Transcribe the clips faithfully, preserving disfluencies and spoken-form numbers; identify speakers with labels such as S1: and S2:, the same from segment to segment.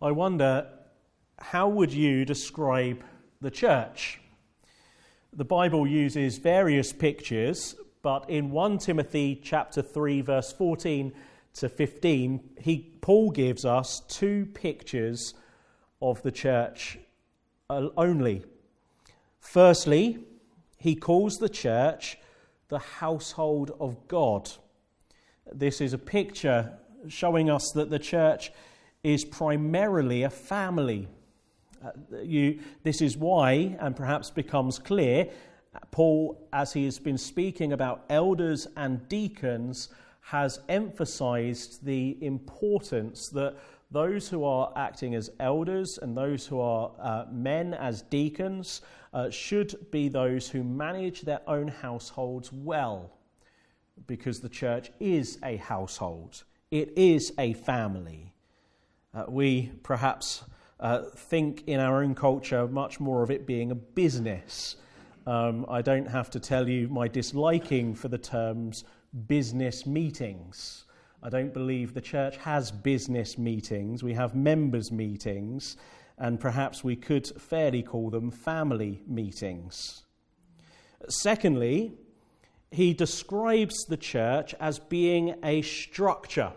S1: I wonder, how would you describe the church? The Bible uses various pictures, but in First Timothy chapter three, verse fourteen to fifteen, he, Paul gives us two pictures of the church only. Firstly, he calls the church the household of God. This is a picture showing us that the church is primarily a family. Uh, you, this is why, and perhaps becomes clear, Paul, as he has been speaking about elders and deacons, has emphasized the importance that those who are acting as elders and those who are uh, men as deacons uh, should be those who manage their own households well, because the church is a household. It is a family. Uh, we perhaps uh, think in our own culture much more of it being a business. Um, I don't have to tell you my disliking for the terms business meetings. I don't believe the church has business meetings. We have members' meetings, and perhaps we could fairly call them family meetings. Secondly, he describes the church as being a structure,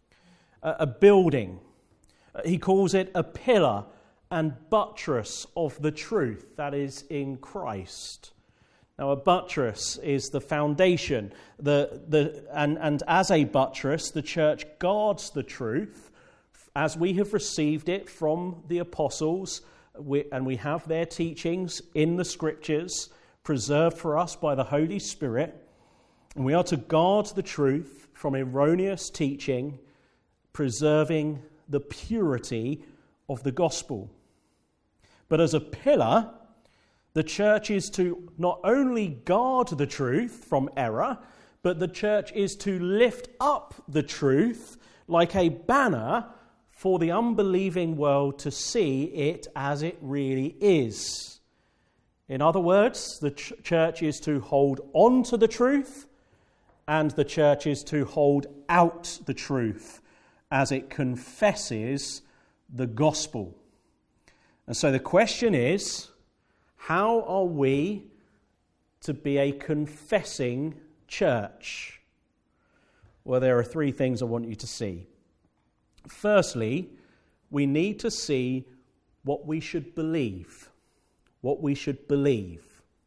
S1: a building. He calls it a pillar and buttress of the truth that is in Christ. Now, a buttress is the foundation, the the and, and as a buttress, the church guards the truth as we have received it from the apostles, we, and we have their teachings in the Scriptures, preserved for us by the Holy Spirit. And we are to guard the truth from erroneous teaching, preserving the purity of the gospel. But as a pillar, the church is to not only guard the truth from error, but the church is to lift up the truth like a banner for the unbelieving world to see it as it really is. In other words, the ch- church is to hold on to the truth, and the church is to hold out the truth as it confesses the gospel. And so the question is, how are we to be a confessing church? Well, there are three things I want you to see. Firstly, we need to see what we should believe. What we should believe.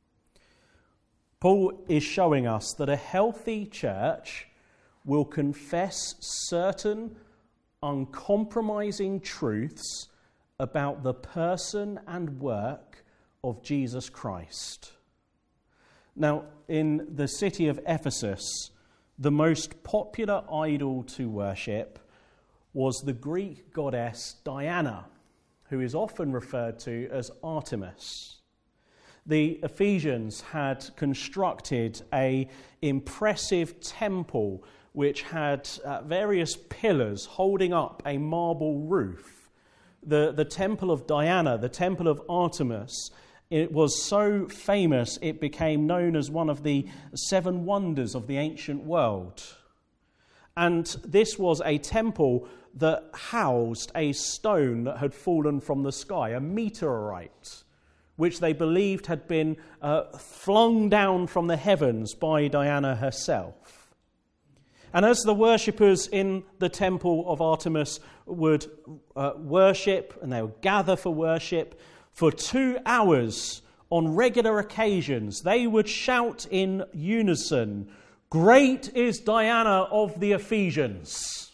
S1: Paul is showing us that a healthy church will confess certain uncompromising truths about the person and work of Jesus Christ. Now, in the city of Ephesus, the most popular idol to worship was the Greek goddess Diana, who is often referred to as Artemis. The Ephesians had constructed an impressive temple which had uh, various pillars holding up a marble roof. The, the temple of Diana, the temple of Artemis, it was so famous it became known as one of the seven wonders of the ancient world. And this was a temple that housed a stone that had fallen from the sky, a meteorite, which they believed had been uh, flung down from the heavens by Diana herself. And as the worshippers in the temple of Artemis would uh, worship, and they would gather for worship, for two hours on regular occasions, they would shout in unison, "Great is Diana of the Ephesians."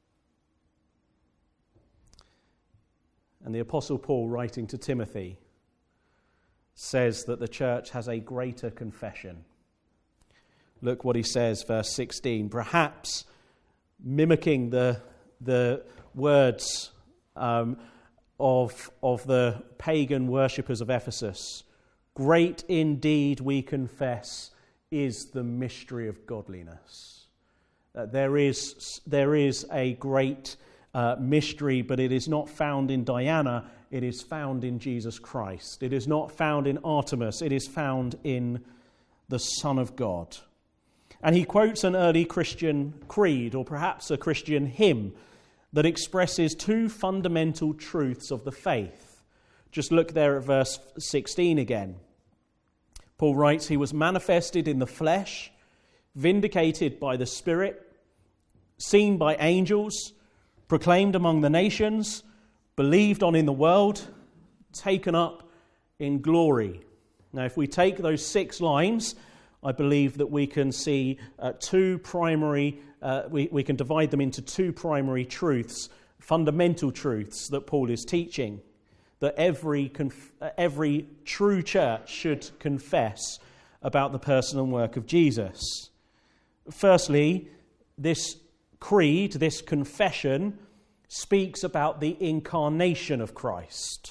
S1: And the Apostle Paul, writing to Timothy, says that the church has a greater confession. Look what he says, verse sixteen. Perhaps mimicking the, the words um, of, of the pagan worshippers of Ephesus. Great indeed, we confess, is the mystery of godliness. Uh, there is, there is a great uh, mystery, but it is not found in Diana. It is found in Jesus Christ. It is not found in Artemis. It is found in the Son of God. And he quotes an early Christian creed, or perhaps a Christian hymn, that expresses two fundamental truths of the faith. Just look there at verse sixteen again. Paul writes, "He was manifested in the flesh, vindicated by the Spirit, seen by angels, proclaimed among the nations, believed on in the world, taken up in glory." Now, if we take those six lines, I believe that we can see uh, two primary, uh, we, we can divide them into two primary truths, fundamental truths that Paul is teaching, that every conf- uh, every true church should confess about the person and work of Jesus. Firstly, this creed, this confession, speaks about the incarnation of Christ.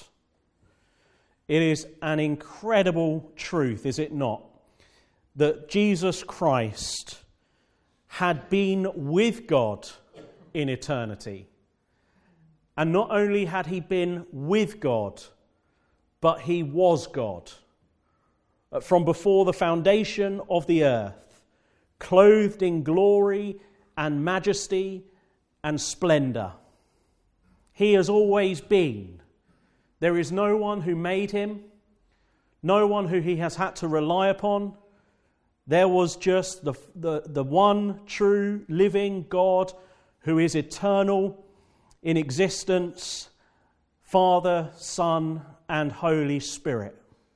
S1: It is an incredible truth, is it not, that Jesus Christ had been with God in eternity. And not only had he been with God, but he was God. From before the foundation of the earth, clothed in glory and majesty and splendor. He has always been. There is no one who made him, no one who he has had to rely upon. There was just the, the, the one true living God who is eternal in existence, Father, Son, and Holy Spirit.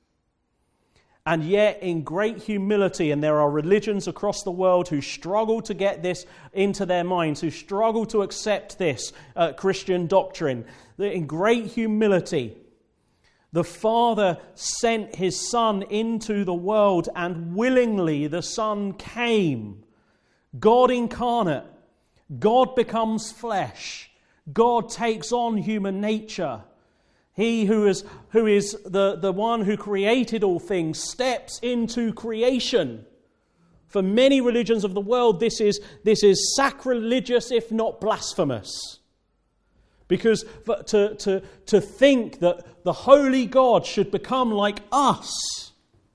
S1: And yet, in great humility, and there are religions across the world who struggle to get this into their minds, who struggle to accept this uh, Christian doctrine, that in great humility, the Father sent his Son into the world, and willingly the Son came. God incarnate. God becomes flesh. God takes on human nature. He who is, who is the, the one who created all things steps into creation. For many religions of the world, this is, this is sacrilegious, if not blasphemous. Because to, to, to think that the holy God should become like us.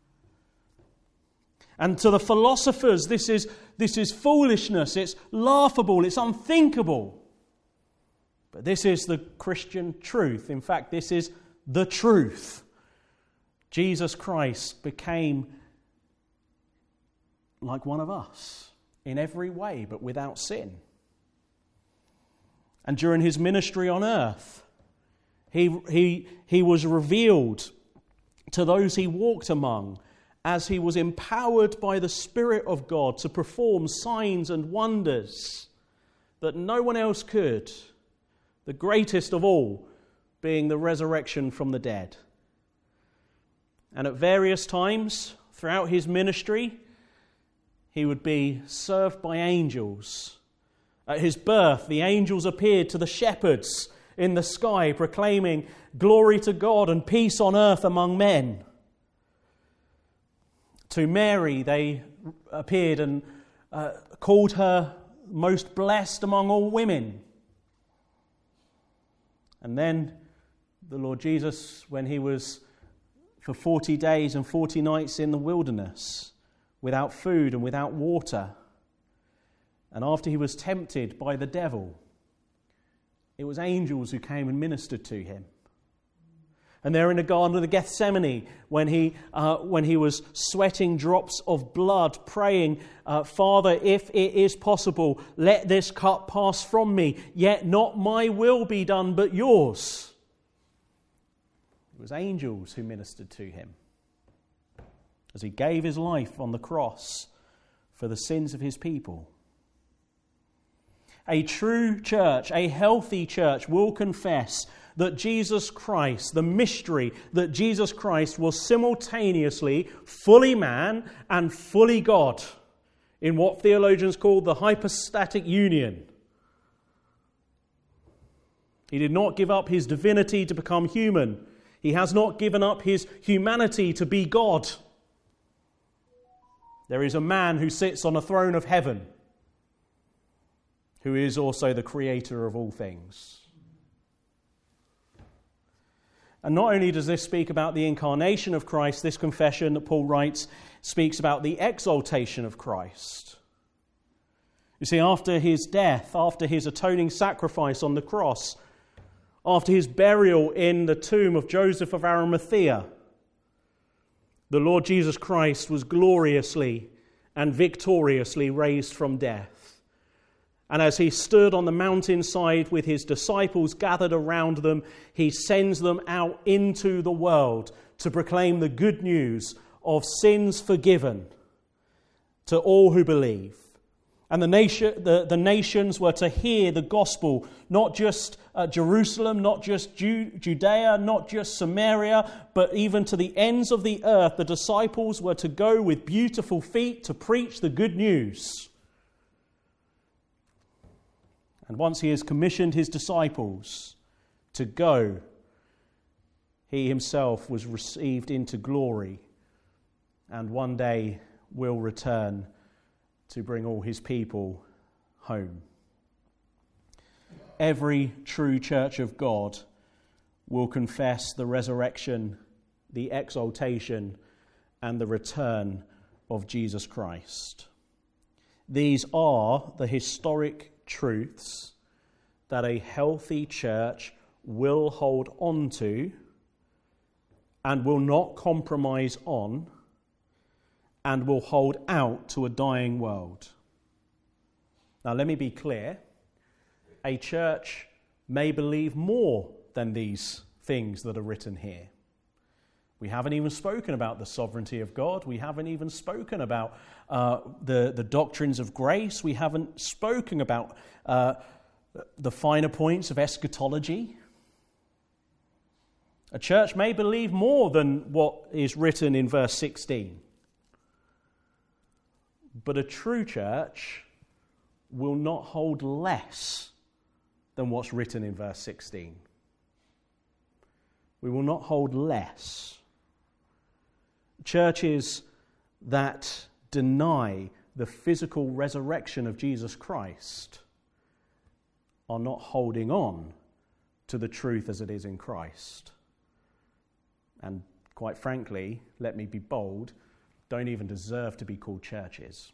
S1: And to the philosophers, this is, this is foolishness, it's laughable, it's unthinkable. But this is the Christian truth. In fact, this is the truth. Jesus Christ became like one of us in every way, but without sin. And during his ministry on earth, he, he, he was revealed to those he walked among as he was empowered by the Spirit of God to perform signs and wonders that no one else could. The greatest of all being the resurrection from the dead. And at various times throughout his ministry, he would be served by angels. At his birth, the angels appeared to the shepherds in the sky, proclaiming glory to God and peace on earth among men. To Mary, they appeared and uh, called her most blessed among all women. And then the Lord Jesus, when he was for forty days and forty nights in the wilderness, without food and without water, and after he was tempted by the devil, it was angels who came and ministered to him. And there in the Garden of Gethsemane, when he uh, when he was sweating drops of blood, praying, uh, Father, if it is possible, let this cup pass from me, yet not my will be done, but yours. It was angels who ministered to him as he gave his life on the cross for the sins of his people. A true church, a healthy church, will confess that Jesus Christ, the mystery that Jesus Christ was simultaneously fully man and fully God in what theologians call the hypostatic union. He did not give up his divinity to become human. He has not given up his humanity to be God. There is a man who sits on a throne of heaven, who is also the creator of all things. And not only does this speak about the incarnation of Christ, this confession that Paul writes speaks about the exaltation of Christ. You see, after his death, after his atoning sacrifice on the cross, after his burial in the tomb of Joseph of Arimathea, the Lord Jesus Christ was gloriously and victoriously raised from death. And as he stood on the mountainside with his disciples gathered around them, he sends them out into the world to proclaim the good news of sins forgiven to all who believe. And the, nation, the, the nations were to hear the gospel, not just uh, Jerusalem, not just Ju- Judea, not just Samaria, but even to the ends of the earth. The disciples were to go with beautiful feet to preach the good news. And once he has commissioned his disciples to go, he himself was received into glory and one day will return to bring all his people home. Every true church of God will confess the resurrection, the exaltation, and the return of Jesus Christ. These are the historic truths that a healthy church will hold on to and will not compromise on, and will hold out to a dying world. Now, let me be clear. A church may believe more than these things that are written here. We haven't even spoken about the sovereignty of God. We haven't even spoken about uh, the, the doctrines of grace. We haven't spoken about uh, the finer points of eschatology. A church may believe more than what is written in verse sixteen. But a true church will not hold less than what's written in verse sixteen. We will not hold less. Churches that deny the physical resurrection of Jesus Christ are not holding on to the truth as it is in Christ. And quite frankly, let me be bold, don't even deserve to be called churches.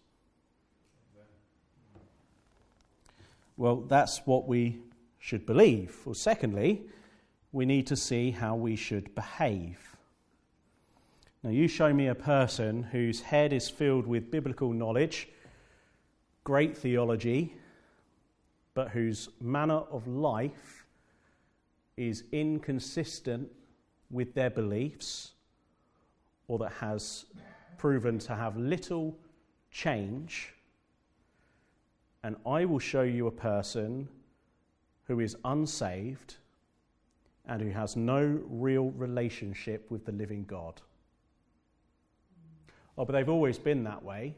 S1: Well, that's what we should believe. Well, secondly, we need to see how we should behave. Now, you show me a person whose head is filled with biblical knowledge, great theology, but whose manner of life is inconsistent with their beliefs, or that has proven to have little change, and I will show you a person who is unsaved and who has no real relationship with the living God. Oh, but they've always been that way.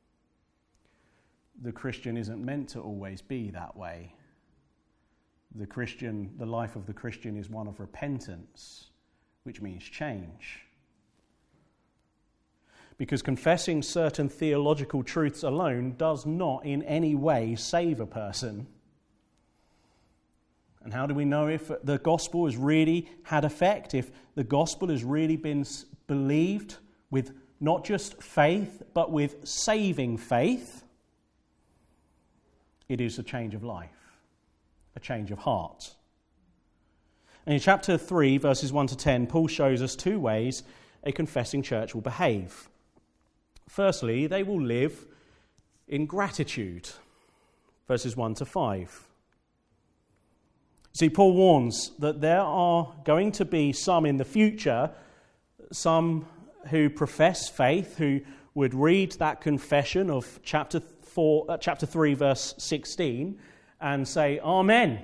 S1: The Christian isn't meant to always be that way. The Christian, the life of the Christian is one of repentance, which means change. Because confessing certain theological truths alone does not in any way save a person. And how do we know if the gospel has really had effect, if the gospel has really been believed with not just faith, but with saving faith? It is a change of life, a change of heart. And in chapter three, verses one to ten, Paul shows us two ways a confessing church will behave. Firstly, they will live in gratitude, verses one to five. See, Paul warns that there are going to be some in the future, some who profess faith, who would read that confession of chapter four, uh, chapter three, verse sixteen, and say, Amen,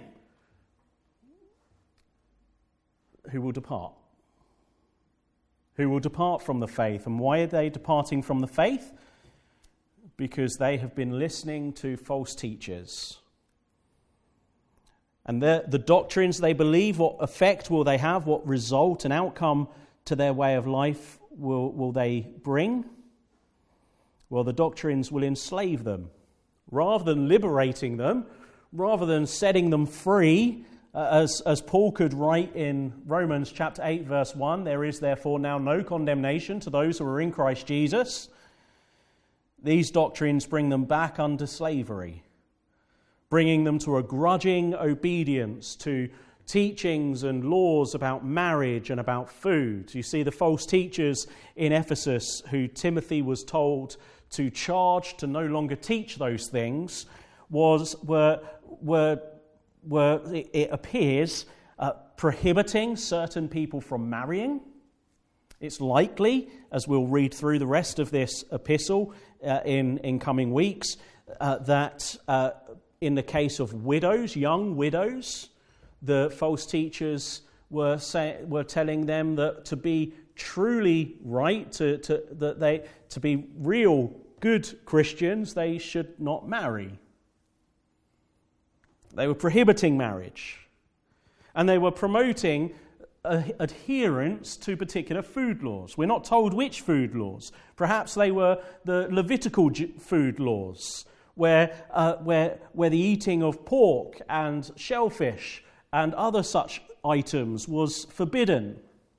S1: who will depart. Who will depart from the faith. And why are they departing from the faith? Because they have been listening to false teachers. And the, the doctrines they believe, what effect will they have? What result and outcome to their way of life will, will they bring? Well, the doctrines will enslave them. Rather than liberating them, rather than setting them free, uh, as, as Paul could write in Romans chapter eight, verse one, there is therefore now no condemnation to those who are in Christ Jesus. These doctrines bring them back under slavery, bringing them to a grudging obedience to teachings and laws about marriage and about food. You see, the false teachers in Ephesus who Timothy was told to charge to no longer teach those things was were were were it, it appears uh, prohibiting certain people from marrying. It's likely, as we'll read through the rest of this epistle uh, in in coming weeks, uh, that uh, in the case of widows, young widows, the false teachers were say, were telling them that to be truly right, to, to that they to be real good Christians, they should not marry. They were prohibiting marriage, and they were promoting uh, adherence to particular food laws. We're not told which food laws. Perhaps they were the Levitical food laws, where uh, where where the eating of pork and shellfish and other such items was forbidden.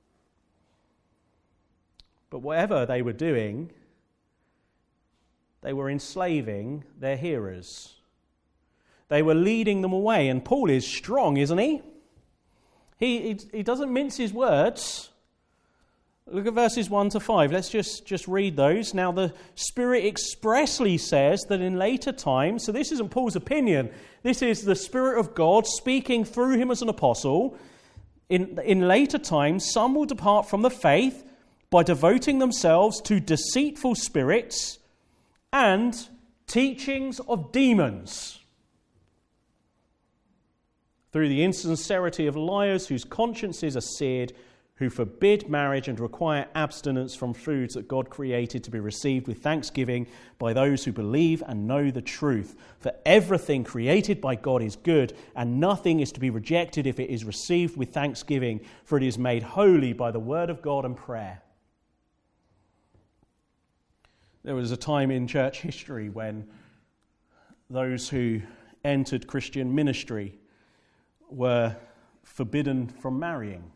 S1: But whatever they were doing, they were enslaving their hearers. They were leading them away. And Paul is strong, isn't he? He, he, he doesn't mince his words. Look at verses one to five. Let's just, just read those. Now the Spirit expressly says that in later times, so this isn't Paul's opinion, this is the Spirit of God speaking through him as an apostle. In, in later times, some will depart from the faith by devoting themselves to deceitful spirits and teachings of demons, through the insincerity of liars whose consciences are seared, who forbid marriage and require abstinence from foods that God created to be received with thanksgiving by those who believe and know the truth. For everything created by God is good, and nothing is to be rejected if it is received with thanksgiving, for it is made holy by the word of God and prayer. There was a time in church history when those who entered Christian ministry were forbidden from marrying,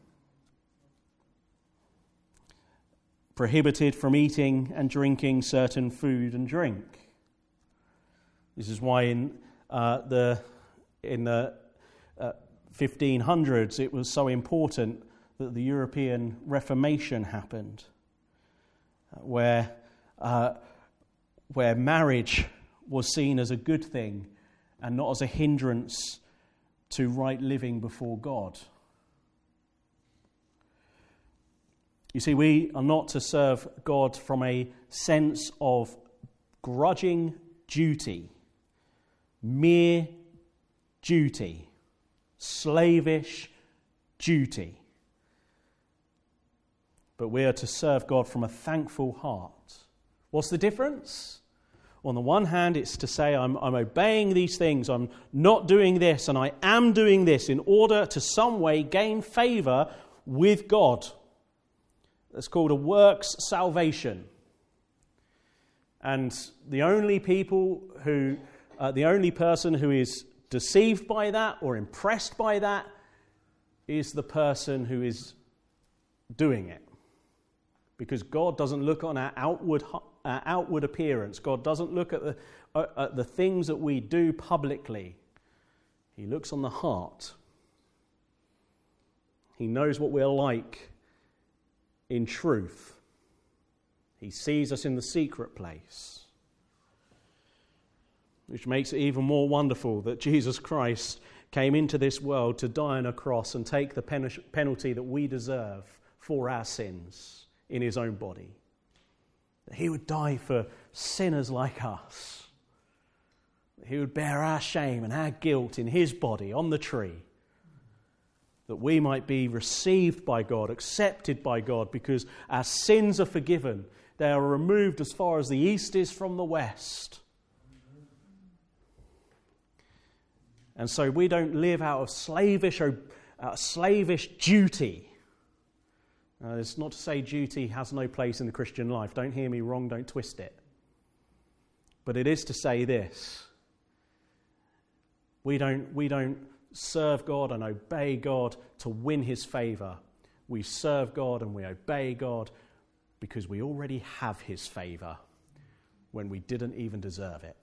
S1: prohibited from eating and drinking certain food and drink. This is why in uh, the in the uh, fifteen hundreds it was so important that the European Reformation happened, where uh, where marriage was seen as a good thing and not as a hindrance to right living before God. You see, we are not to serve God from a sense of grudging duty, mere duty, slavish duty. But we are to serve God from a thankful heart. What's the difference? On the one hand, it's to say, I'm, I'm obeying these things, I'm not doing this, and I am doing this in order to some way gain favour with God. That's called a works salvation. And the only people who, uh, the only person who is deceived by that or impressed by that is the person who is doing it. Because God doesn't look on our outward our outward appearance. God doesn't look at the uh, at the things that we do publicly. He looks on the heart. He knows what we're like in truth. He sees us in the secret place. Which makes it even more wonderful that Jesus Christ came into this world to die on a cross and take the pen- penalty that we deserve for our sins in his own body. That he would die for sinners like us. That he would bear our shame and our guilt in his body on the tree. That we might be received by God, accepted by God, because our sins are forgiven. They are removed as far as the east is from the west. And so we don't live out of slavish, out of slavish duty. Uh, it's not to say duty has no place in the Christian life. Don't hear me wrong, don't twist it. But it is to say this. We don't, we don't serve God and obey God to win his favour. We serve God and we obey God because we already have his favour when we didn't even deserve it.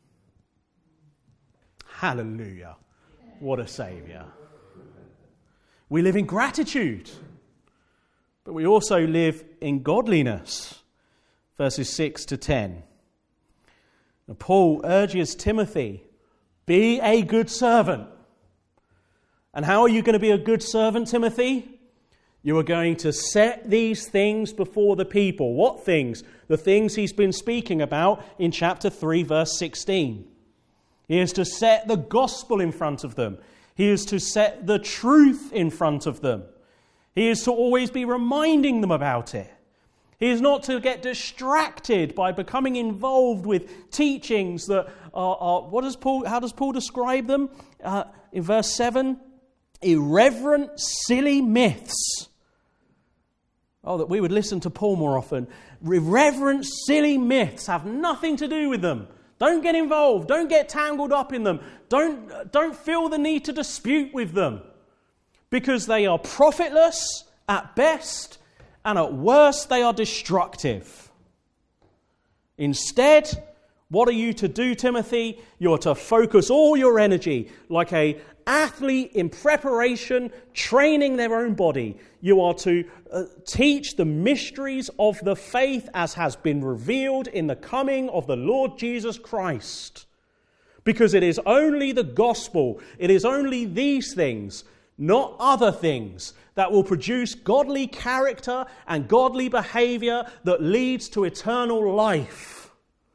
S1: Hallelujah. What a Saviour. We live in gratitude, but we also live in godliness. Verses six to ten. Now, Paul urges Timothy, be a good servant. And how are you going to be a good servant, Timothy? You are going to set these things before the people. What things? The things he's been speaking about in chapter three, verse sixteen. He is to set the gospel in front of them. He is to set the truth in front of them. He is to always be reminding them about it. He is not to get distracted by becoming involved with teachings that are, are what does Paul, how does Paul describe them? Uh, in verse seven, irreverent, silly myths. Oh, that we would listen to Paul more often. Irreverent, silly myths have nothing to do with them. Don't get involved. Don't get tangled up in them. Don't, don't feel the need to dispute with them. Because they are profitless at best, and at worst they are destructive. Instead, what are you to do, Timothy? You're to focus all your energy like a athlete in preparation, training their own body. You are to uh, teach the mysteries of the faith as has been revealed in the coming of the Lord Jesus Christ. Because it is only the gospel, it is only these things, not other things, that will produce godly character and godly behavior that leads to eternal life.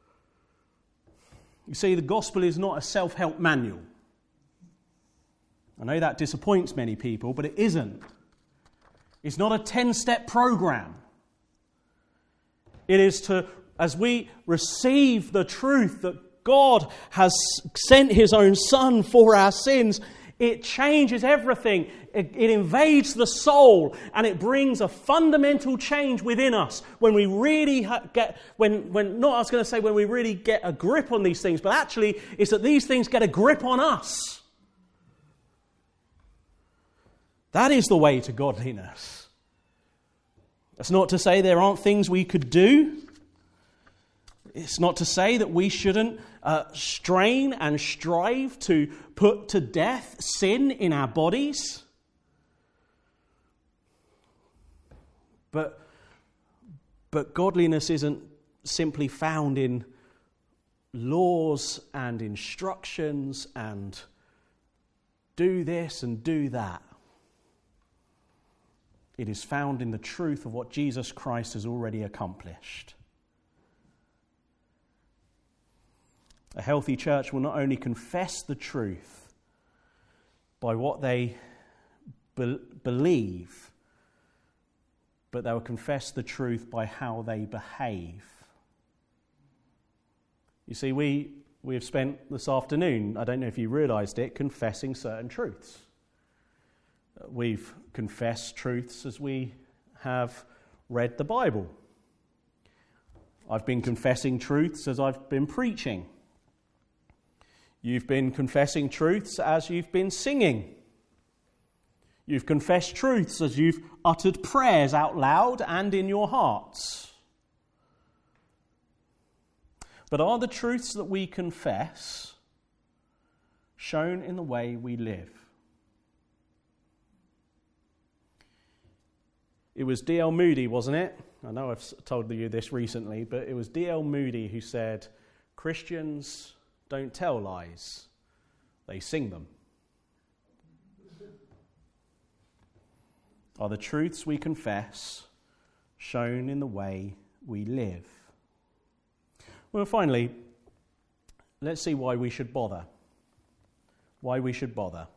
S1: You see, the gospel is not a self-help manual. I know that disappoints many people, but it isn't. It's not a ten-step program. It is to, as we receive the truth that God has sent his own Son for our sins, it changes everything. It, it invades the soul, and it brings a fundamental change within us when we really ha- get, when, when, not I was going to say when we really get a grip on these things, but actually it's that these things get a grip on us. That is the way to godliness. That's not to say there aren't things we could do. It's not to say that we shouldn't uh, strain and strive to put to death sin in our bodies. But, but godliness isn't simply found in laws and instructions and do this and do that. It is found in the truth of what Jesus Christ has already accomplished. A healthy church will not only confess the truth by what they be- believe, but they will confess the truth by how they behave. You see, we, we have spent this afternoon, I don't know if you realised it, confessing certain truths. We've confessed truths as we have read the Bible. I've been confessing truths as I've been preaching. You've been confessing truths as you've been singing. You've confessed truths as you've uttered prayers out loud and in your hearts. But are the truths that we confess shown in the way we live? It was D L Moody, wasn't it? I know I've told you this recently, but it was D L Moody who said, Christians don't tell lies, they sing them. Are the truths we confess shown in the way we live? Well, finally, let's see why we should bother. Why we should bother.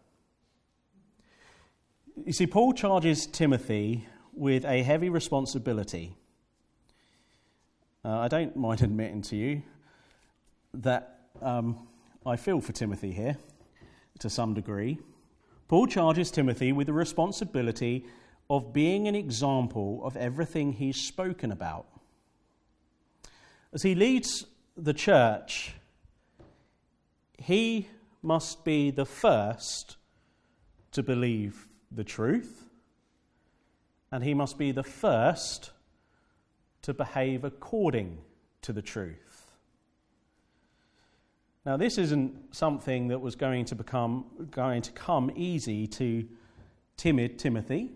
S1: You see, Paul charges Timothy with a heavy responsibility. Uh, I don't mind admitting to you that um, I feel for Timothy here to some degree. Paul charges Timothy with the responsibility of being an example of everything he's spoken about. As he leads the church, he must be the first to believe the truth, and he must be the first to behave according to the truth. Now, this isn't something that was going to become going to come easy to timid Timothy.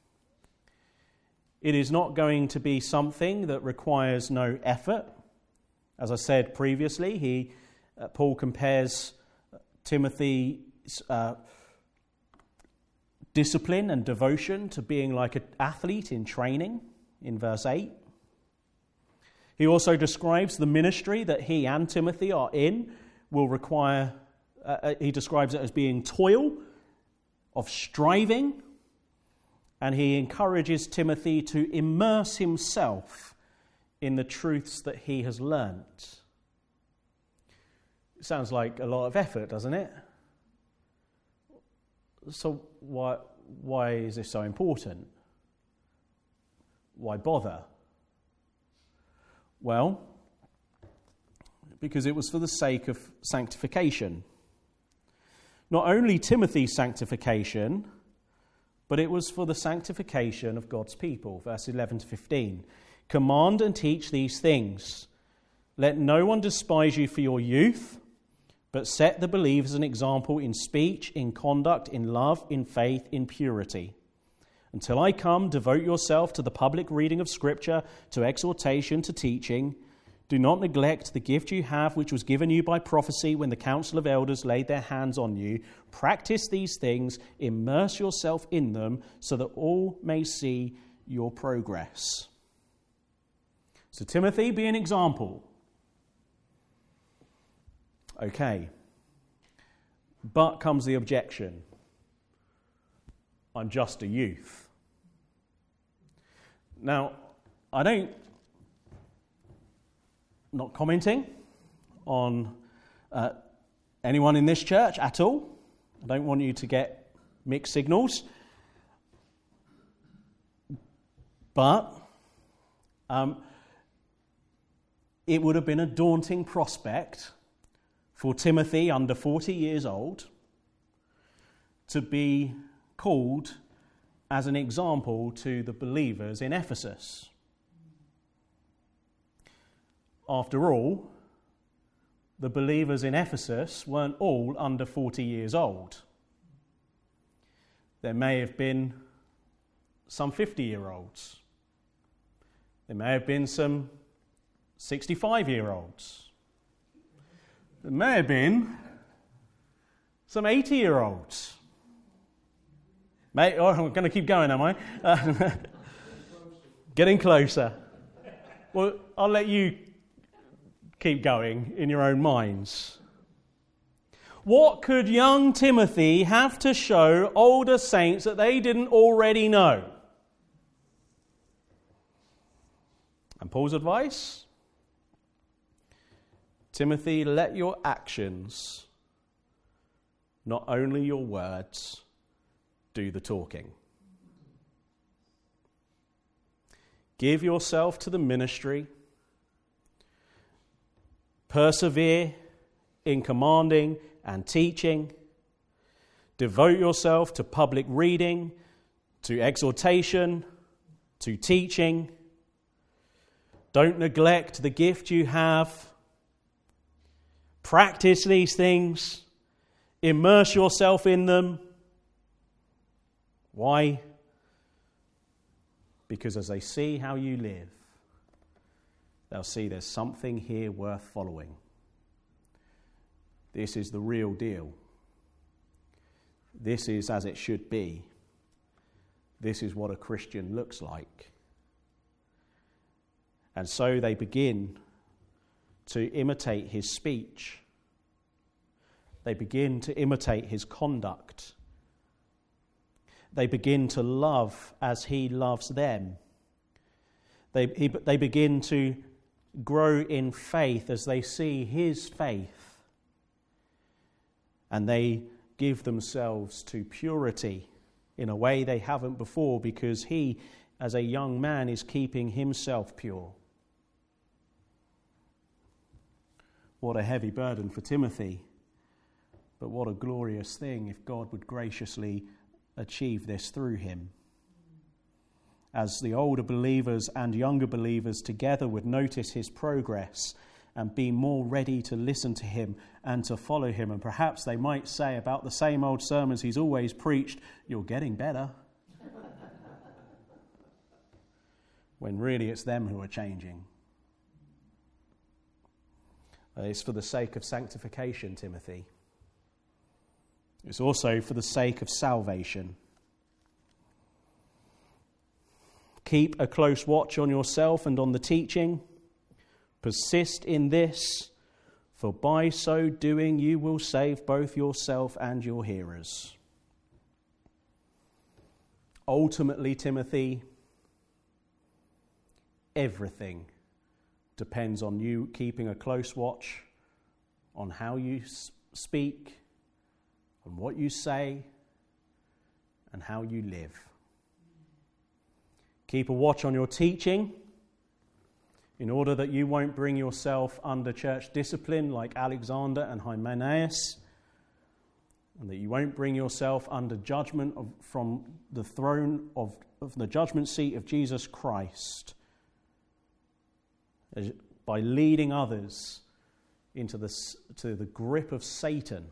S1: It is not going to be something that requires no effort. As I said previously, he uh, Paul compares Timothy's uh, discipline and devotion to being like an athlete in training in verse eight. He also describes the ministry that he and Timothy are in will require, uh, he describes it as being toil, of striving, and he encourages Timothy to immerse himself in the truths that he has learnt. It sounds like a lot of effort, doesn't it? So why, why is this so important? Why bother? Well, because it was for the sake of sanctification. Not only Timothy's sanctification, but it was for the sanctification of God's people. Verse eleven to fifteen. Command and teach these things. Let no one despise you for your youth, but set the believers an example in speech, in conduct, in love, in faith, in purity. Until I come, devote yourself to the public reading of Scripture, to exhortation, to teaching. Do not neglect the gift you have, which was given you by prophecy when the council of elders laid their hands on you. Practice these things, immerse yourself in them, so that all may see your progress. So Timothy, be an example. Okay. But comes the objection. I'm just a youth. Now, I don't, not commenting on uh, anyone in this church at all. I don't want you to get mixed signals. But um, it would have been a daunting prospect for Timothy, under forty years old, to be called as an example to the believers in Ephesus. After all, the believers in Ephesus weren't all under forty years old. There may have been some fifty-year-olds. There may have been some sixty-five-year-olds. There may have been some eighty-year-olds. May, oh, I'm going to keep going, am I? Uh, getting closer. Well, I'll let you keep going in your own minds. What could young Timothy have to show older saints that they didn't already know? And Paul's advice? Timothy, let your actions, not only your words, do the talking. Give yourself to the ministry. Persevere in commanding and teaching. Devote yourself to public reading, to exhortation, to teaching. Don't neglect the gift you have. Practice these things. Immerse yourself in them. Why? Because as they see how you live, they'll see there's something here worth following. This is the real deal. This is as it should be. This is what a Christian looks like. And so they begin to imitate his speech. They begin to imitate his conduct. They begin to love as he loves them. They, he, they begin to grow in faith as they see his faith. And they give themselves to purity in a way they haven't before, because he, as a young man, is keeping himself pure. What a heavy burden for Timothy. But what a glorious thing if God would graciously achieve this through him. As the older believers and younger believers together would notice his progress and be more ready to listen to him and to follow him. And perhaps they might say about the same old sermons he's always preached, "You're getting better." When really it's them who are changing. It's for the sake of sanctification, Timothy. It's also for the sake of salvation. Keep a close watch on yourself and on the teaching. Persist in this, for by so doing you will save both yourself and your hearers. Ultimately, Timothy, everything depends on you keeping a close watch on how you speak, on what you say, and how you live. Keep a watch on your teaching in order that you won't bring yourself under church discipline like Alexander and Hymenaeus, and that you won't bring yourself under judgment of, from the throne of, of the judgment seat of Jesus Christ as, by leading others into the, to the grip of Satan.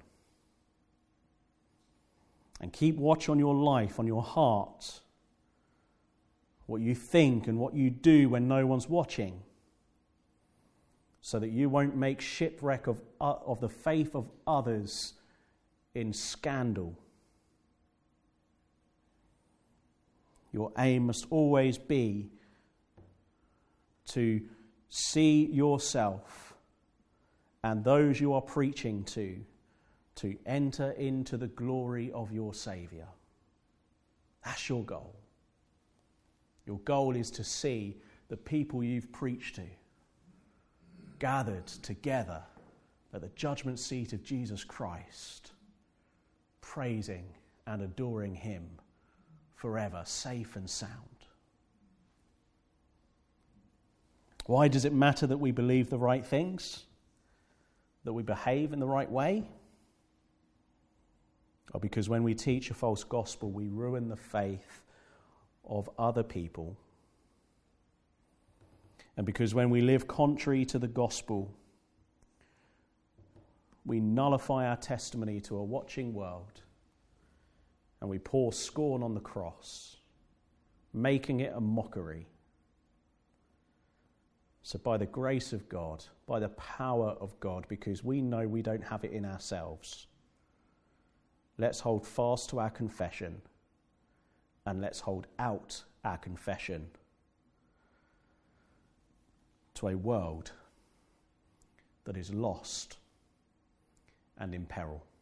S1: And keep watch on your life, on your heart, what you think and what you do when no one's watching, so that you won't make shipwreck of, uh, of the faith of others in scandal. Your aim must always be to see yourself and those you are preaching to to enter into the glory of your Saviour. That's your goal. Your goal is to see the people you've preached to gathered together at the judgment seat of Jesus Christ, praising and adoring him forever, safe and sound. Why does it matter that we believe the right things? That we behave in the right way? Or because when we teach a false gospel, we ruin the faith of other people. And because when we live contrary to the gospel, we nullify our testimony to a watching world, and we pour scorn on the cross, making it a mockery. So by the grace of God, by the power of God, because we know we don't have it in ourselves, let's hold fast to our confession, and let's hold out our confession to a world that is lost and in peril.